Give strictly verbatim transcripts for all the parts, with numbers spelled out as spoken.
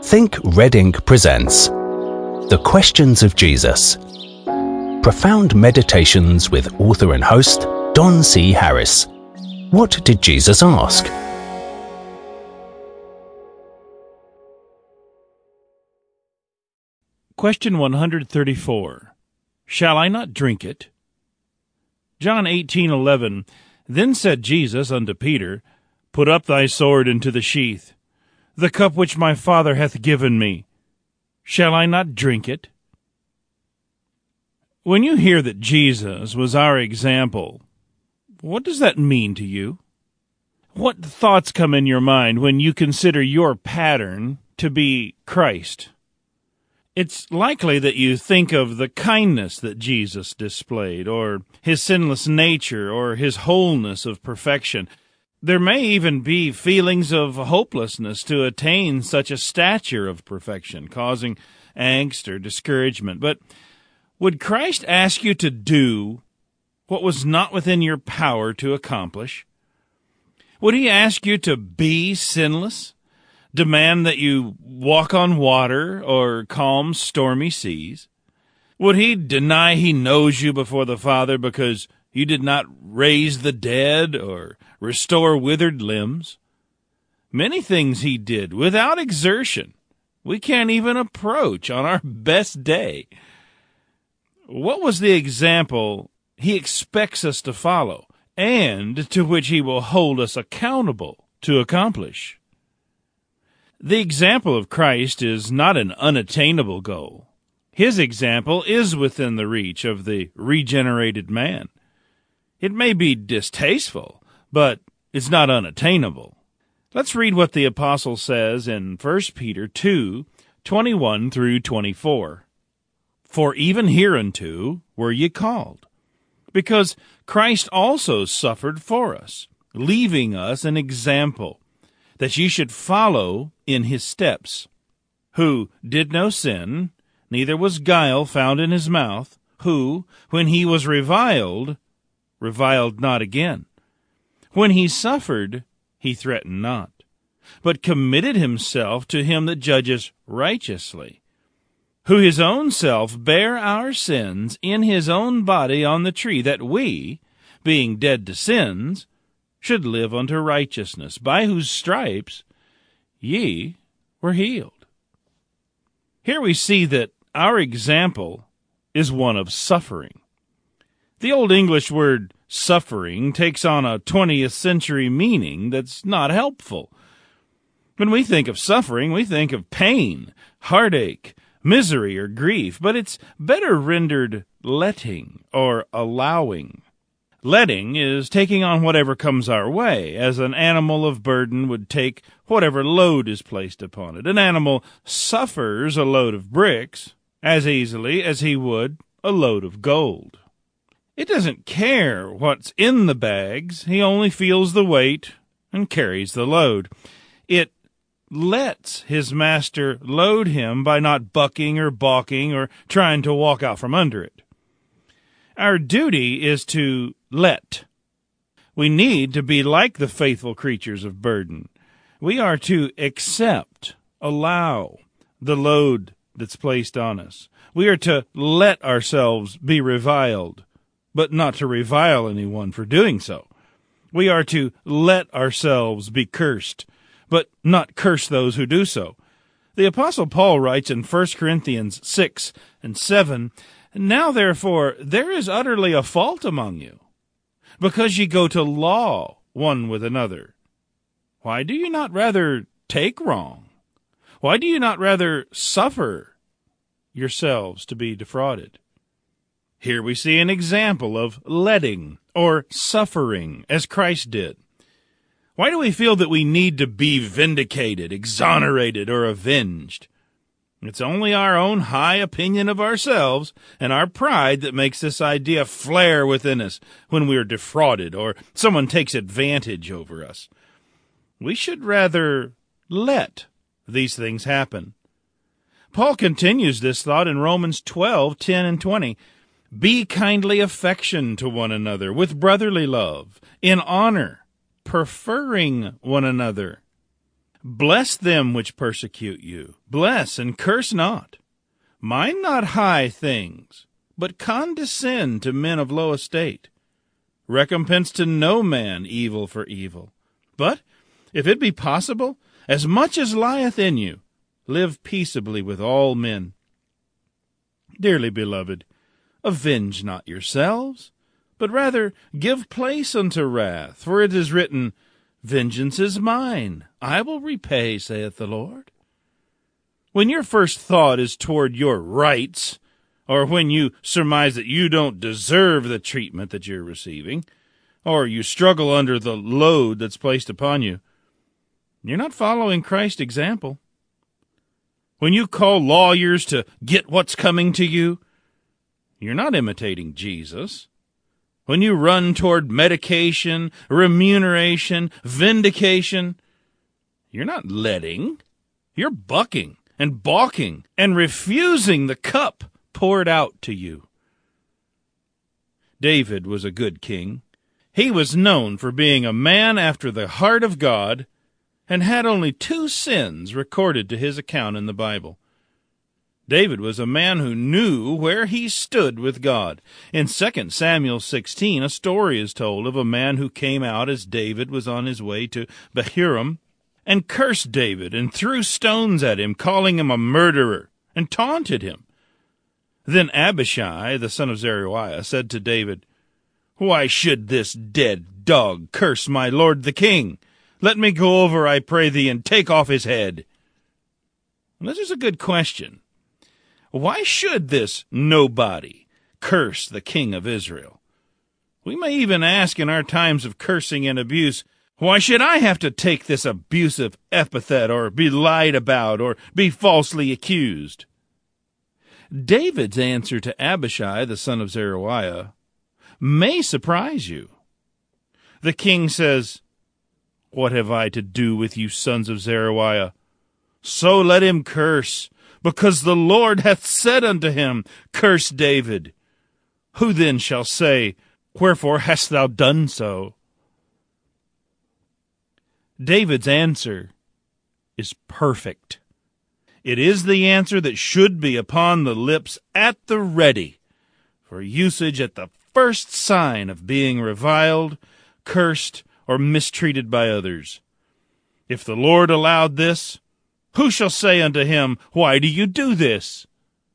Think Red Ink presents The Questions of Jesus. Profound meditations with author and host Don C. Harris. What did Jesus ask? Question one hundred thirty-four. Shall I not drink it? John eighteen eleven. Then said Jesus unto Peter, Put up thy sword into the sheath. The cup which my Father hath given me, shall I not drink it? When you hear that Jesus was our example, what does that mean to you? What thoughts come in your mind when you consider your pattern to be Christ? It's likely that you think of the kindness that Jesus displayed, or his sinless nature, or his wholeness of perfection. There may even be feelings of hopelessness to attain such a stature of perfection, causing angst or discouragement. But would Christ ask you to do what was not within your power to accomplish? Would he ask you to be sinless? Demand that you walk on water or calm stormy seas? Would he deny he knows you before the Father because you did not raise the dead or restore withered limbs? Many things he did without exertion we can't even approach on our best day. What was the example he expects us to follow and to which he will hold us accountable to accomplish? The example of Christ is not an unattainable goal. His example is within the reach of the regenerated man. It may be distasteful, but it's not unattainable. Let's read what the apostle says in First Peter two, twenty-one through twenty-four. For even hereunto were ye called, because Christ also suffered for us, leaving us an example, that ye should follow in his steps, who did no sin, neither was guile found in his mouth, who, when he was reviled, reviled not again. When he suffered, he threatened not, but committed himself to him that judges righteously, who his own self bare our sins in his own body on the tree, that we, being dead to sins, should live unto righteousness, by whose stripes ye were healed. Here we see that our example is one of suffering. The Old English word suffering takes on a twentieth century meaning that's not helpful. When we think of suffering, we think of pain, heartache, misery, or grief, but it's better rendered letting or allowing. Letting is taking on whatever comes our way, as an animal of burden would take whatever load is placed upon it. An animal suffers a load of bricks as easily as he would a load of gold. It doesn't care what's in the bags. He only feels the weight and carries the load. It lets his master load him by not bucking or balking or trying to walk out from under it. Our duty is to let. We need to be like the faithful creatures of burden. We are to accept, allow the load that's placed on us. We are to let ourselves be reviled, but not to revile anyone for doing so. We are to let ourselves be cursed, but not curse those who do so. The Apostle Paul writes in First Corinthians six and seven, Now therefore there is utterly a fault among you, because ye go to law one with another. Why do you not rather take wrong? Why do you not rather suffer yourselves to be defrauded? Here we see an example of letting or suffering as Christ did. Why do we feel that we need to be vindicated, exonerated, or avenged? It's only our own high opinion of ourselves and our pride that makes this idea flare within us when we are defrauded or someone takes advantage over us. We should rather let these things happen. Paul continues this thought in Romans twelve, ten and twenty. Be kindly affectioned to one another with brotherly love, in honor, preferring one another. Bless them which persecute you. Bless and curse not. Mind not high things, but condescend to men of low estate. Recompense to no man evil for evil. But, if it be possible, as much as lieth in you, live peaceably with all men. Dearly beloved, avenge not yourselves, but rather give place unto wrath, for it is written, Vengeance is mine, I will repay, saith the Lord. When your first thought is toward your rights, or when you surmise that you don't deserve the treatment that you're receiving, or you struggle under the load that's placed upon you, you're not following Christ's example. When you call lawyers to get what's coming to you, you're not imitating Jesus. When you run toward medication, remuneration, vindication, you're not letting. You're bucking and balking and refusing the cup poured out to you. David was a good king. He was known for being a man after the heart of God and had only two sins recorded to his account in the Bible. David was a man who knew where he stood with God. In Second Samuel sixteen, a story is told of a man who came out as David was on his way to Bahurim and cursed David and threw stones at him, calling him a murderer, and taunted him. Then Abishai, the son of Zeruiah, said to David, Why should this dead dog curse my lord the king? Let me go over, I pray thee, and take off his head. Well, this is a good question. Why should this nobody curse the king of Israel? We may even ask in our times of cursing and abuse, why should I have to take this abusive epithet or be lied about or be falsely accused? David's answer to Abishai, the son of Zeruiah, may surprise you. The king says, What have I to do with you, sons of Zeruiah? So let him curse, because the Lord hath said unto him, Curse David. Who then shall say, Wherefore hast thou done so? David's answer is perfect. It is the answer that should be upon the lips at the ready for usage at the first sign of being reviled, cursed, or mistreated by others. If the Lord allowed this, who shall say unto him, Why do you do this?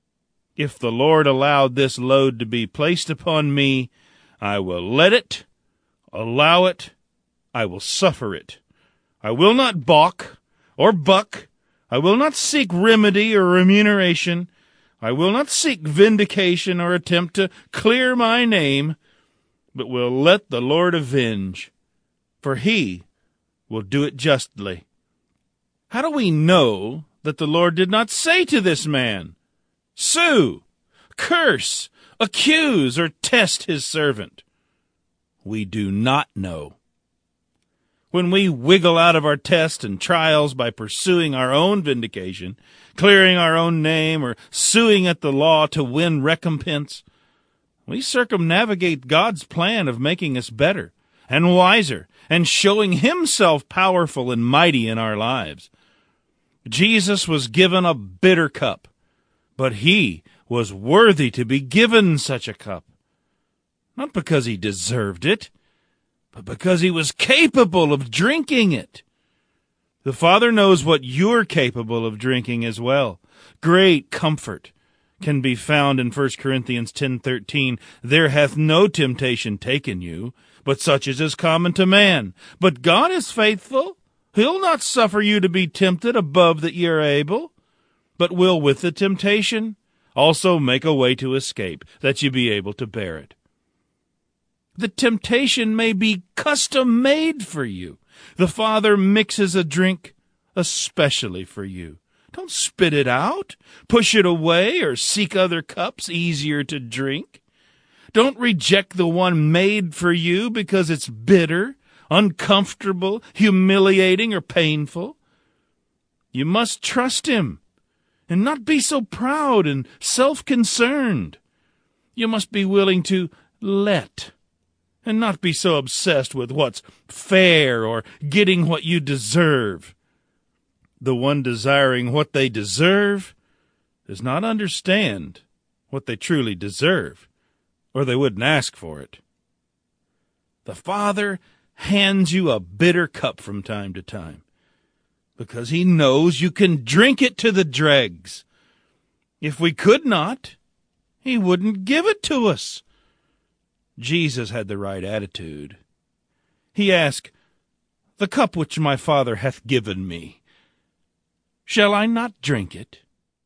If the Lord allowed this load to be placed upon me, I will let it, allow it, I will suffer it. I will not balk or buck. I will not seek remedy or remuneration. I will not seek vindication or attempt to clear my name, but will let the Lord avenge, for he will do it justly. How do we know that the Lord did not say to this man, Sue, curse, accuse, or test his servant? We do not know. When we wiggle out of our tests and trials by pursuing our own vindication, clearing our own name, or suing at the law to win recompense, we circumnavigate God's plan of making us better and wiser and showing himself powerful and mighty in our lives. Jesus was given a bitter cup, but he was worthy to be given such a cup, not because he deserved it, but because he was capable of drinking it. The Father knows what you're capable of drinking as well. Great comfort can be found in First Corinthians ten thirteen. There hath no temptation taken you, but such as is common to man. But God is faithful. He'll not suffer you to be tempted above that ye are able, but will with the temptation also make a way to escape, that ye be able to bear it. The temptation may be custom-made for you. The Father mixes a drink especially for you. Don't spit it out, push it away, or seek other cups easier to drink. Don't reject the one made for you because it's bitter, uncomfortable, humiliating, or painful. You must trust him and not be so proud and self-concerned. You must be willing to let and not be so obsessed with what's fair or getting what you deserve. The one desiring what they deserve does not understand what they truly deserve, or they wouldn't ask for it. The Father hands you a bitter cup from time to time because he knows you can drink it to the dregs. If we could not, he wouldn't give it to us. Jesus had the right attitude. He asked, "The cup which my Father hath given me, shall I not drink it?"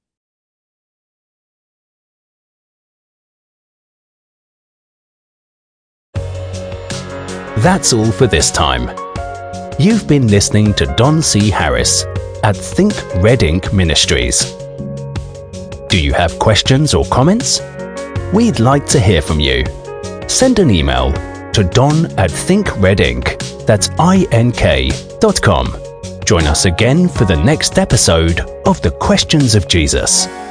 That's all for this time. You've been listening to Don C. Harris at Think Red Ink Ministries. Do you have questions or comments? We'd like to hear from you. Send an email to don at thinkredink, that's I N K, dot com. Join us again for the next episode of The Questions of Jesus.